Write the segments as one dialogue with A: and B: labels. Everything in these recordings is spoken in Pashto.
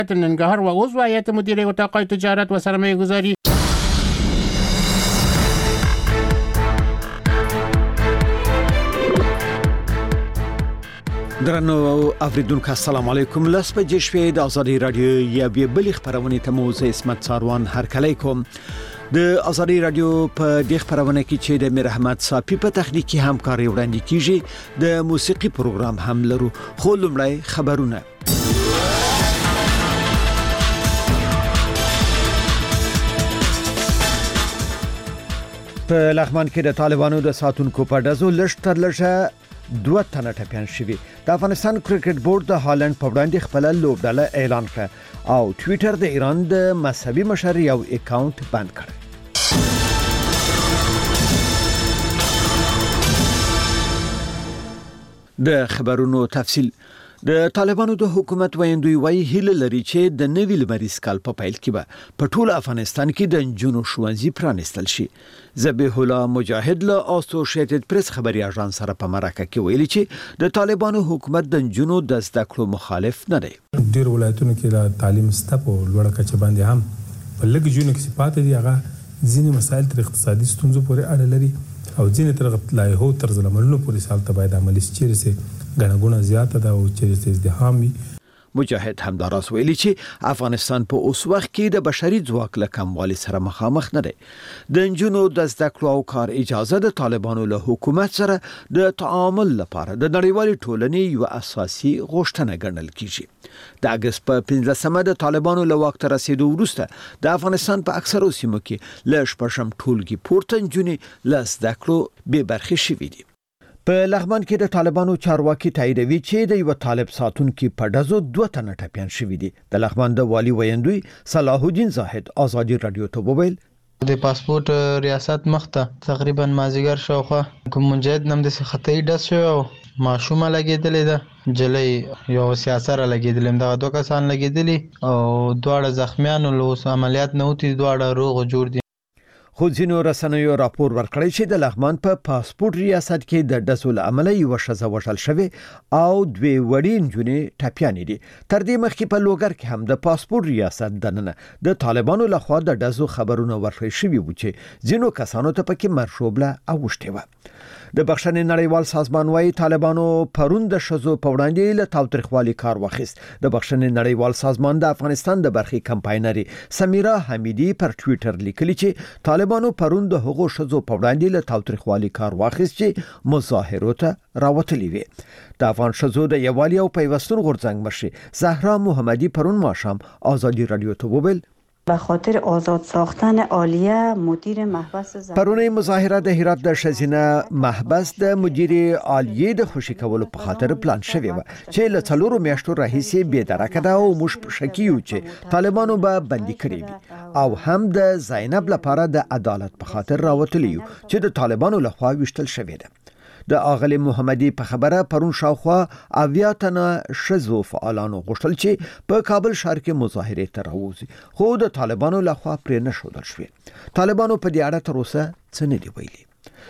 A: ننګرهار و عضو هیئت مدیره اتاق تجارت و سرمایه گذاری.
B: درنو اوریدونکو السلام علیکم. لاس په جشوې د آزادی رادیو یا بل خبرونه ته موزه اسمت ساروان هرکلی کوم. د آزادی رادیو په دې خبرونه کې چې د میر احمد صافی په تخنیکی همکاري وړاندې کیږي، د موسیقي پروګرام هم لرو. خو لومړی خبرونه. په لغمان کې د طالبانو د ساتونکو په ډزو لږ تر لږه 2 تنه ټپيان شوي. د افغانستان کرکټ بورډ د هالند په وړاندې خپل لوبډله اعلان کړ او ټوئیټر د ایران د مذهبي مشر یو اکاونټ بند کړ. د خبرونو تفصیل. د طالبانو د حکومت ویندوی وایي هیله لري چې د نوي لمریز کال په پیل کې به په ټول افغانستان کې د جنونو ښوونځي پرانستل شي. ذبیح الله مجاهد له اسوسییټډ پریس خبري اژانس سره په مرکه کې ویلي چې د طالبانو حکومت د جنونو د زده کړو مخالف نه دی.
C: ډیر ولایتونو کې د تعلیم ستپ او لوړه کچه باندې هم په لږ جنونو کې صفات دي. هغه ځینې مسایل تر اقتصادي ستونزو پورې اړه لري او ځینې تر لایحو طرز العملونو پورې سالته باید عملي شي. غنغونه زیاته ده او چې ازدحام وي.
B: مجاهد همداراز ویلي چې افغانستان په اوس وخت کې د بشري ځواک له کموالي سره مخامخ نه دی. د انجونو د زده کړو او کار اجازه د طالبانو له حکومت سره د تعامل لپاره د نړیوالې ټولنې یو اساسي غوښتنه ګڼل کیږي. د اگست په 15مه د طالبانو له واک ته رسیدو وروسته د افغانستان په اکثرو سیمو کې ل شپږم ټولګي پورته انجونې له زده کړو بې برخې شوي دي. په لغمان کې د طالبانو چارواکي تاییدوي چې د یو طالب ساتونکو په ډزو 2 تنه ټپيان شوي دي. د لغمان د والی ویندوی صلاح الدین زاهد آزادی رادیو ته وویل
D: د پاسپورت ریاست مخته تقریبا مازیګر شاوخه کوم مجاهد نم د خطای ډز شو او ماشومه لګیدلې ده جلې یو سیاسره لګیدلې دا 2 کسان لګیدلې او دواړه زخمیان له عملیات نه وتی دواړه روغ جوړ دي.
B: خو ځینو رسنیو راپور ورکړی چې د لغمان په پاسپورت ریاست کې د ډزو له امله یو ښځه وژل شوې او 2 وړې نجونې ټپيانې دي. تر دې مخکې په لوګر کې هم د پاسپورت ریاست دننه د طالبانو لخوا د ډزو خبرونه ورکړل شوي و چې ځینو کسانو ته پکې مرشوبله اوښتې و. د بخښنې نړیوال سازمان وايي طالبانو پرون د شذو په وړاندې له تاوتریخوالي کار واخیست. د بخښنې نړیوال سازمان د افغانستان د برخې کمپاینري سمیرا حمیدی پر ټوئیټر لیکلي چې طالبانو پرون د هغو شذو په وړاندې له تاوتریخوالي کار واخیست چې مظاهرو ته راوتلي وي. د افغان شذو د یووالي او پیوستون غورځنګ مشر زهرا محمدی پرون ماښام آزادی رادیو ته وویل
E: به خاطر آزاد ساختن عالیه مدیر محبس
B: پرونی مظاهره د هرات د شزینه محبس د مدیر عالیه د خوشی کولو په خاطر پلان شوی و چې له 4 میاشتو راهیسې به درکه ده او موږ شکیو چې طالبانو به بندي کړی وي او هم د زینب لپاره د عدالت په خاطر راوتلی چې د طالبانو لخوا وشتل شوی ده. د اغلی محمدی په خبره پرون شاوخوا اویا تنه شذو فعالانو غوښتل چې په کابل ښار کې مظاهره ته راوځي خو د طالبانو لخوا پرې نه ښودل شوی. طالبانو په دې اړه تر اوسه څه نه دی ویلي.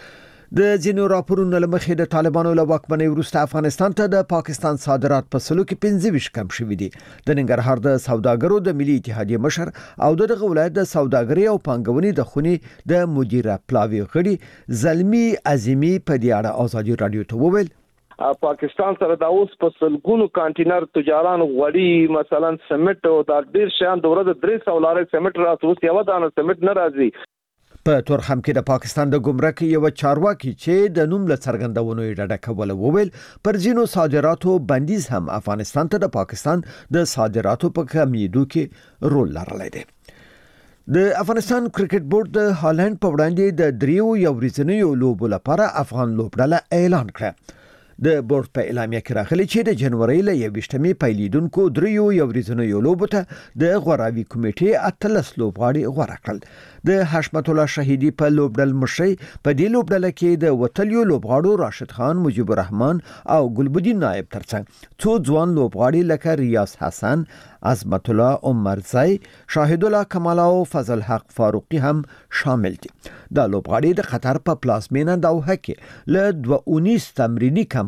B: د ځینو راپورونو له مخې د طالبانو له واکمنۍ وروسته افغانستان ته د پاکستان صادرات په سلو کې 25 کم شوي دي. د ننګرهار د سوداګرو د ملي اتحادیې مشر او دغه ولایت د سوداګرۍ او پانګونې د خونې د مدیره پلاوی غړي زلمی عظیمی په دې اړه آزادی رادیو ته وویل
F: پاکستان سره د اوس په سلګونو کانټینر تجاران غوړي مثلا سمټ او د ډیر شان د ورځ 300 لارې سمټ راځي یو دانه سمټ نه راځي.
B: په تورخم کې د پاکستان د ګمرک یو چارواکي چې د نوم له څرګندونو یې ډډه کوله وویل پر ځینو صادراتو بندیز هم افغانستان ته د پاکستان د صادراتو په کمیدو کې رول لرلی دی. د افغانستان کرکټ بورډ د هالند په وړاندې د 3 ورځنیو لوبو لپاره افغان لوبډله اعلان کړه. د بورډ په اعلامیه کې راغلي چې د جنوري له 21مې پیلیدونکو 3 ورځنیو لوبو ته د غوراوي کمیټې 18 لوبغاړي غوړه کړل. د حشمت الله شهیدی په لوبډل مشرۍ په دې لوبډله کې د وتلیو لوبغاړو راشد خان، مجيب الرحمن او ګلبدین نائب ترڅنګ څو ځوان لوبغاړي لکه ریاض حسن، عظمت الله عمرزی، شاهد الله کمال او فضل حق فاروقی هم شامل دي. دا لوبغاړي د قطر په پلازمینه دوحه کې له 2 تمرینی کمپ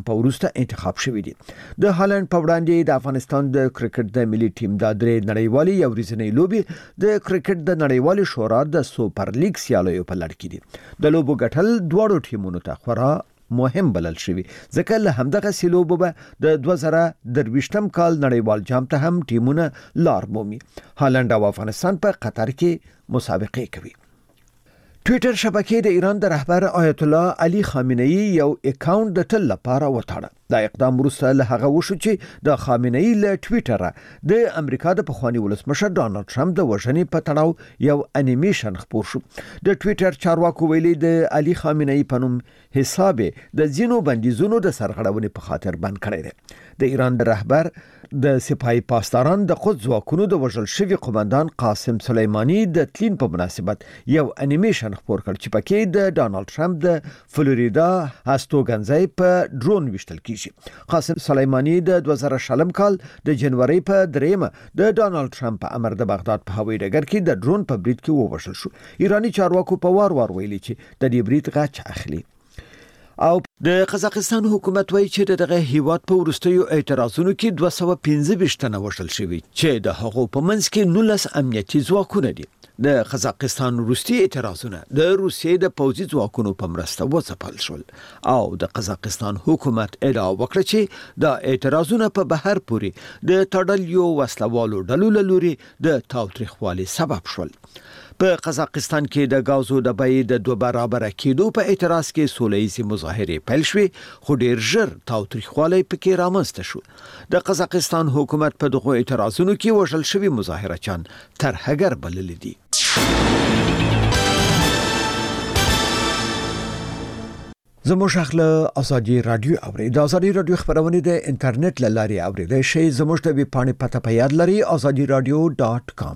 B: په وروسته انتخاب شوی دی. د هالند په وړاندې د افغانستان د کرکټ د ملي ټیم د درې نړیوالي یو ورځنۍ لوبي د کرکټ د نړیوالي شورا د سوپر لیګ سیالیو په لړ کې دي. د لوبو ګټل دواړو ټیمونو ته خورا مهم بلل شوی، ځکه له همدغه سیلوبو به د 2023م کال نړیوال جام ته هم ټیمونه لار مومي. هالند او افغانستان په قطر کې مسابقه کوي. ټویټر شبکې د ایران د رهبر آیت الله علي خامنه‌ای یو اکاونټ د تل لپاره وتاړه. دا اقدام وروسته له هغه وشو چې د خامنه‌ای له ټویټره د امریکا د پخوانی ولسمشر ډانلډ ټرمپ د وژنې په تړاو یو انیمیشن خپور شو. د ټویټر چارواکو ویلي د علي خامنه‌ای په نوم حساب د ځینو بندیزونو د سرغړونې په خاطر بند کړی دی. د ایران د رهبر د سپاهي پاسداران د خود ځواکونو د وژل شوي قومندان قاسم سلیمانی د تلین په مناسبت یو انیمیشن خپور کړ چې پکې د ډانلډ ټرمپ د فلوریدا هستوګنځي په ډرون وشتل کیږي. قاسم سلیمانی د 2000 کال د جنوري په 3 د ډانلډ ټرمپ په امر د بغداد په هوایي ډګر کې د ډرون په برید کې ووژل شو. ایرانی چارواکو په وار ویلي چې د دې برید غچ اخلي. او د قزاقستان حکومت وایي چې دغه هیواد په ورستیو اعتراضونو کې 215 تنه وژل شوي چې د هغو په منځ کې 19 امنیتي ځواکونه دي. د قزاقستان وروستي اعتراضونه د روسیې د پوځي ځواکونو په مرسته وځپل شول او د قزاقستان حکومت ادعا وکړه چې د اعتراضونو په بهر پورې د تړلیو وسلوالو ډلو له لوري د تاوتریخوالي سبب شول. په قزاقستان کې د غازو د بیې د 2 برابر کېدو په اعتراض کې سوله‌ییزې مظاهرې پیل شوې، خو ډیر ژر تاوتریخوالی پکې رامنځته شو. د قزاقستان حکومت په دغه اعتراضونو کې وژل شوي مظاهرچیان ترهګر بلل دي. زموږ اخله ازادي رادیو اوري. د ازادي رادیو خبرونه د انټرنیټ لاري اوري. شي زموږ د ویب پاڼې پته په یاد لري azadiradio.com.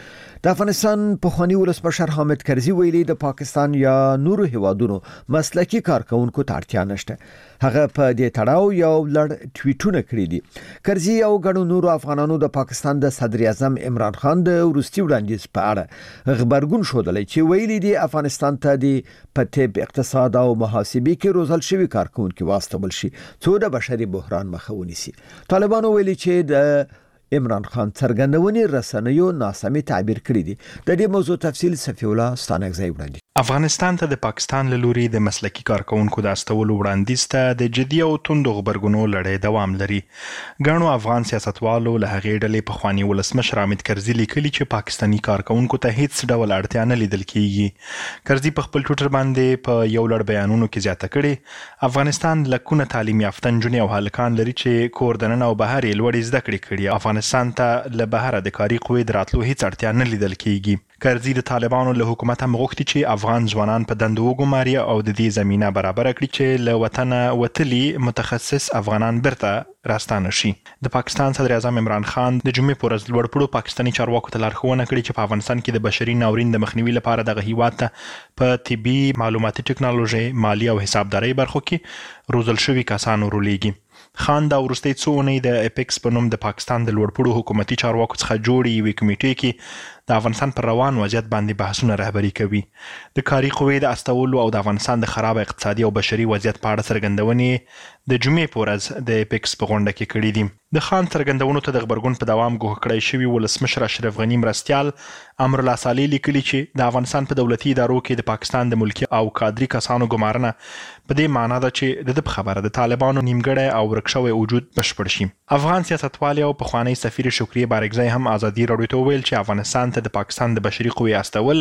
B: د افغانستان پخوانی ولسمشر حامد کرزي ویلي د پاکستان یا نورو هیوادونو مسلکي کارکونکو ته اړتیا نشته. هغه په دې تړاو یو لړ ټویټونه کړی دي. کرزي او ګڼو نورو افغانانو د پاکستان د صدر اعظم عمران خان د وروستي وړاندیز په اړه خبرګون شودلی چې ویلي دي افغانستان ته د پټب اقتصاد او محاسبې کې روزل شوی کارکونکو واستول شي څو د بشري بحران مخه ونیسي. طالبانو ویلي چې د عمران خان څرګندونې رسنیو ناسمي تعبیر کړی دي. د دې موضوع تفصیل صفی الله ستانکزی وړاندې.
G: افغانستان ته د پاکستان له لوري د مسلکي کارکونکو د استولو وړاندیز ته د جدي او توندو خبرګونو لړۍ دوام لري. ګڼو افغان سیاستوالو له هغې ډلې پخوانی ولسمشر حامد کرزي لیکلي چې پاکستاني کارکونکو ته هیڅ ډول اړتیا نه لیدل کیږي. کرزي په خپل ټویټر باندې په یو لړ بیانونو کې زیاته کړي افغانستان لکونه تعلیم یافته نجونې او هلکان لري چې کور دننه او بهر یې لوړې زده کړې کړي. افغانستان ته له بهره د کاري قوې د راتلو هیڅ اړتیا نه لیدل کیږي. کرزي د طالبانو له حکومت هم غوښتي چې افغان ځوانان په دندو وګماري او د دې زمينه برابر کړي چې له وطنه وتلي متخصص افغانان برته راستانه شي. د پاکستان صدر اعظم عمران خان د جمعې پر ورځ لوړپوړو پاکستاني چارواکو ته لارښوونه کړې چې په افغانستان کې د بشري ناورین د مخنیوي لپاره دغه هیواد ته په طبي معلوماتي ټکنالوژي مالی او حسابدارۍ برخو کې روزل شوي کسان ورولېږي. خان دا وروستي څو اونۍ د اپیکس په نوم د پاکستان د لوړپوړو حکومتي چارواکو څخه جوړې یوې کمیټې کې د افغانستان پر روان وضعیت باندې بحثونه رهبري کوي. د کاري قوې د استولو او د افغانستان د خراب اقتصادي او بشري وضعیت په اړه څرګندونې د جمعې په ورځ د اپیکس په غونډه کې کړې دي. د خان څرګندونو ته د خبرګون په دوام ګوښه کړی شوي ولسمشر اشرف غني مرستیال امرالله صالح لیکلي چې د افغانستان په دولتي ادارو کې د پاکستان د ملکي او کادري کسانو ګمارنه په دې معنا ده چې د خبره د طالبانو نیمګړی او ورک شوی وجود بشپړ شي. افغان سیاستوال او پخوانی سفیر شکریه بارګزی هم ازادي راډیو ته ویل چې افغانستان ته د پاکستان د بشري قوې استول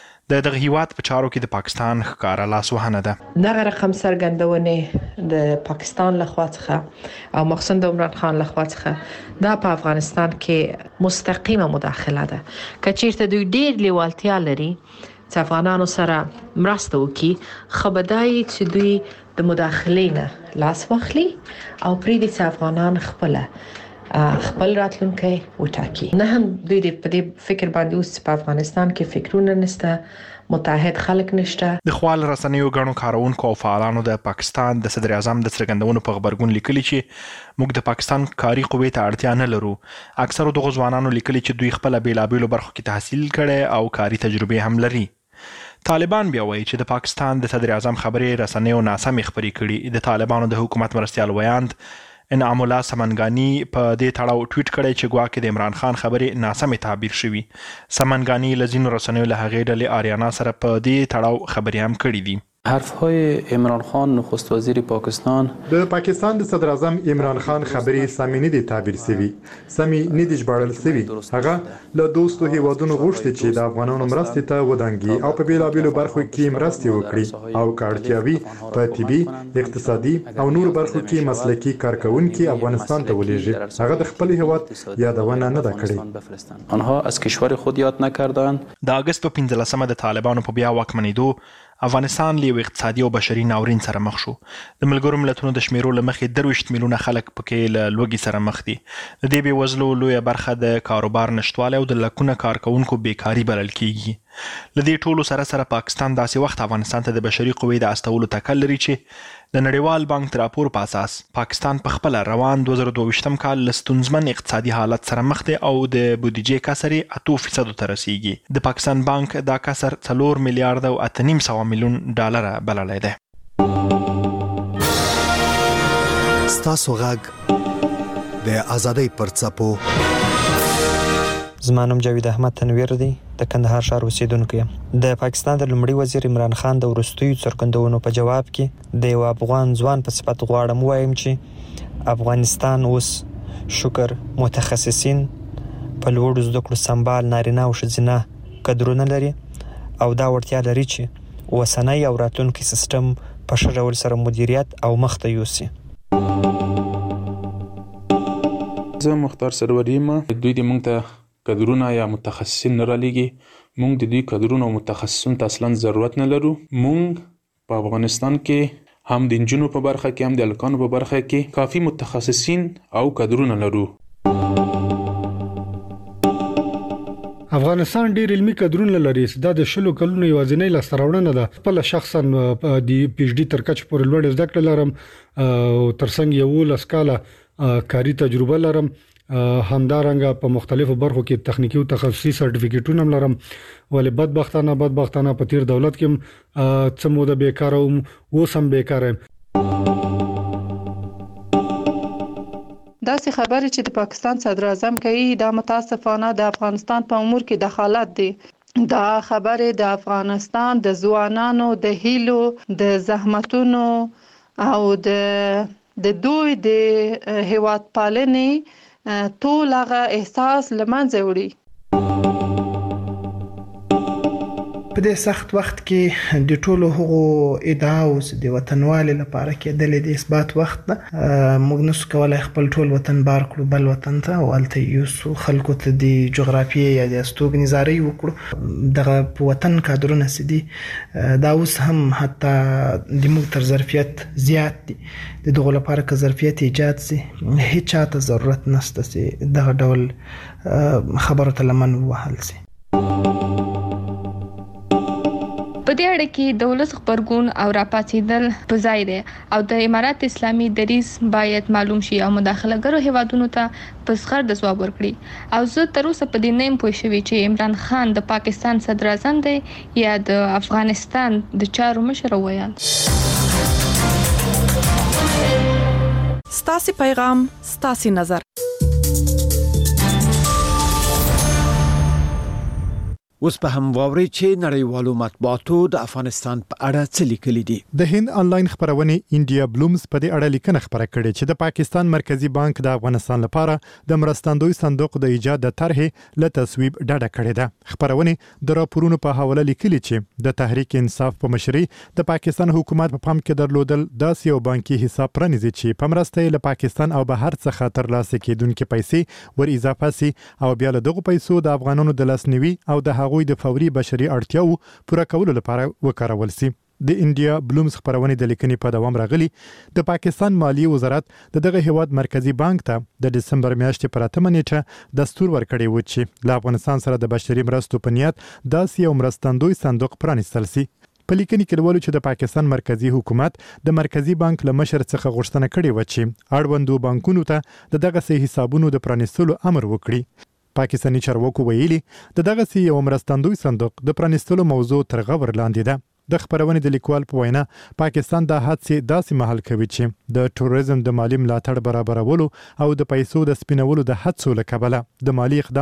G: د دغه هیواد په چارو کې د پاکستان ښکاره لاسوهنه ده.
H: دغه رقم څرګندونې د پاکستان لخوا څخه او مخصوصا د عمران خان لخوا څخه دا په افغانستان کې مستقیمه مداخله ده. که چیرته دوی ډیر لیوالتیا لري چې افغانانو سره مرسته وکړي خبردای چې دوی د مداخلې نه لاس واخلي او پریږدي چې افغانان خپل راتلونکی وټاکي. نه هم دوی په دې فکر باندې اوس په افغانستان کې فکرونه نشته، متحد خلک نشته.
G: د خوال رسنیو ګڼو کارونکو او فعالانو د پاکستان د صدر اعظم د څرګندونو په خبرګون لیکلي چې موږ د پاکستان کاري قوې ته اړتیا نه لرو. اکثرو دغو ځوانانو لیکلي چې دوی خپل بیلابیلو برخو کې تحصیل کړي او کاري تجربه هم لري. طالبان بیا وایي چې د پاکستان د صدر اعظم خبرې رسنیو ناسمې خبرې کړي. د طالبانو د حکومت مرستیال ویاند انعام الله سمنګانی په دې تړاو ټویټ کړی چې ګواکې د عمران خان خبرې ناسمې تعبیر شوي. سمنګانی له ځینو رسنیو له هغې ډلې آریانا سره په دې تړاو خبرې هم کړي دي.
I: حرفهای عمران خان نخست وزیر پاکستان
J: د پاکستان د صدر اعظم عمران خان خبرې سمې نه دي تعبیر شوي، سمې نه دي ژباړل شوي. هغه له دوستو هیوادونو غوښتي چې د افغانانو مرستې ته ودانګي او په بیلابیلو برخو کې مرستې وکړي او که اړتیا وي په طبي، اقتصادي او نورو برخو کې مسلکي کارکوونکي افغانستان ته ولېږي. هغه د خپل هیواد یادونه نه ده کړې.
I: آنها از کشور خود یاد نکردند.
G: د اگست په 15 د طالبانو په بیا واکمنېدو افغانستان له یو اقتصادي او بشري ناورین سره مخ شو. د ملګرو ملتونو د شمیرو له مخې 23 میلیونه خلک پکې له لوږې سره مخ دي. د دې بېوزلو لویه برخه د کاروبار نشتوالی او د لکونه کارکوونکو بیکاري بلل کیږي. له دې ټولو سره پاکستان داسې وخت افغانستان ته د بشري قوې د استولو تکل لري چې د نړیوال بانک د راپور په اساس پاکستان په خپله روان 2022 کال له ستونزمن اقتصادي حالت سره مخ دی او د بودیجې کسر یې 8% ته رسیږي. د پاکستان بانک دا کسر 4 میلیارډ او 8.5 میلیون ډالر بللی دی.
K: ستاسو غږ د ازادۍ پر څپو.
L: زما نوم جاوید احمد تنویر دی، د کندهار ښار اوسیدونکی یم. د پاکستان د لومړي وزیر عمران خان د وروستیو څرګندونو په جواب کې د یو افغان ځوان په صفت غواړم ووایم چې افغانستان اوس شکر متخصصین په لوړو زده کړو سمبال نارینه او ښځینه کدرونه لري او دا وړتیا لري چې اوسنی او راتلونکی سیستم په ښه ډول سره مدیریت او مخته یوسي.
M: زه مختار سرور یم. دوی د موږ ته کدرونه یا متخصصین نه رالیږي. موږ د دوی کدرونه او متخصصین ته اصلا ضرورت نه لرو. موږ په افغانستان کې هم د نجونو په برخه کې هم د هلکانو په برخه کې کافي متخصصین او کدرونه لرو.
N: افغانستان ډیر علمي کدرونه لري. دا د 10 کلونو یوازینی لاسته راوړنه ده. خپل شخصا د پی ایچ ډي تر کچ پورې لوړ زده کړه لرم او ترڅنګ یو لسکاله کاري تجربه لرم. همدارنګه په مختلفو برخو کې تخنیکی او تخصصي سرټیفیکیټونه هم لرم. ولې بدبختانه په تیر دولت کې څه موده بیکار او اوسم بیکار یم.
O: داسې خبرې چې د پاکستان صدر اعظم کوي دا متاسفانه د افغانستان په امور کې دخالت دی. دا خبرې د افغانستان د ځوانانو د هیلو د زحمتونو او د دوی د هیواد پالنې ټول هغه احساس لمنځه وړي.
P: په دې سخت وخت کې د ټولو هغو ادعاو د وطنوالي لپاره کېدلې د اثبات وخت ده. موږ نسو کولای خپل ټول وطن بار کړو بل وطن ته او هلته یوسو خلکو ته د جغرافیې یا د استوګنځارۍ وکړو. دغه په وطن کادرونه چې دي دا اوس هم حتی د موږ تر ظرفیت زیات دي. د دغو لپاره که ظرفیت ایجاد سي هیڅ چاته ضرورت نشته چې دغه ډول خبرو ته لمن ووهل سي.
Q: په دې اړه کې د ولس خبرګون او راپاتېدل په ځای دی او د امارات اسلامي دریځ باید معلوم شي او مداخلهګرو هیوادونو ته په صغر د ځواب ورکړي. او زه تر اوسه په دې نه یم پوه شوې چې عمران خان د پاکستان صدر اعظم دی یا د افغانستان د چارو مشر ویان.
R: ستاسو پیغام ستاسو نظر.
B: اوس په هم واوري چې نړیوالو مطبوعاتو د افغانستان په اړه څه لیکلي دي.
S: د هند انلاین خبرونه انډیا بلومز په دې اړه لیکنه خبره کړې چې د پاکستان مرکزی بانک د افغانستان لپاره د مرستندوی صندوق د ایجاد د طرحې له تصویب ډډه کړې ده. خبرونه د راپورونو په حواله لیکلي چې د تحریک انصاف په مشرۍ د پاکستان حکومت په پام کې درلودل داسې یو بانکي حساب پرانیزي چې په مرسته له پاکستان او بهر څخه ترلاسه کیدونکو پیسې ور اضافه سي او بیا له دغه پیسو د افغانانو د لاسنیوي او د هغوی د فوري بشري اړتیاو پوره کولو لپاره وکارول سي. د انډیا بلومز خبرونه د لیکنې په دوام راغلي. د پاکستان مالی وزارت دغه هیواد مرکزی بانک ته د دسمبر میاشتې پر 8 نیټه دستور ورکړی و چې له افغانستان سره د بشري مرستو په نیت داسې یو مرستندوی صندوق پرانیستل سي. په لیکنې کې ولول چې د پاکستان مرکزی حکومت د مرکزی بانک له مشر څخه غوښتنه کړې و چې اړوندو بانکونو ته دغه سه حسابونو د پرانیستلو امر وکړي. پاکستاني چارواکو ویلي د دغه یو مرستندوی صندوق د پرانیستلو موضوع تر غور لاندې ده. د خبرونې د لیکوال په وینا پاکستان د حادثې داسې مهال کوي چې د ټوریزم د مالی ملاتړ برابرولو او د پیسو د سپینولو د هڅو له کبله د مالی اقدام